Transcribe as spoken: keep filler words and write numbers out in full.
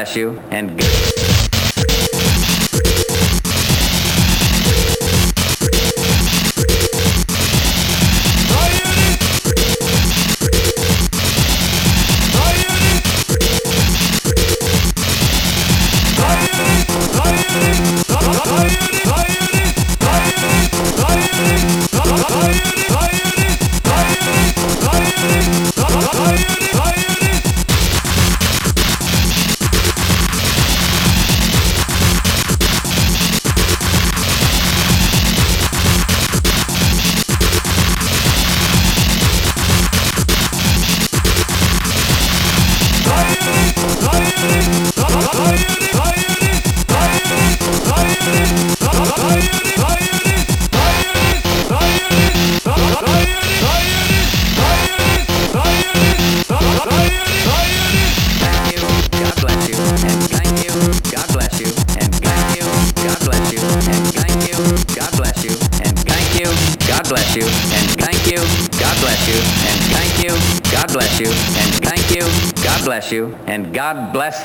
bless you, and God bless you, and thank you. God bless you, and thank you. God bless you, and thank you. God bless you, and God bless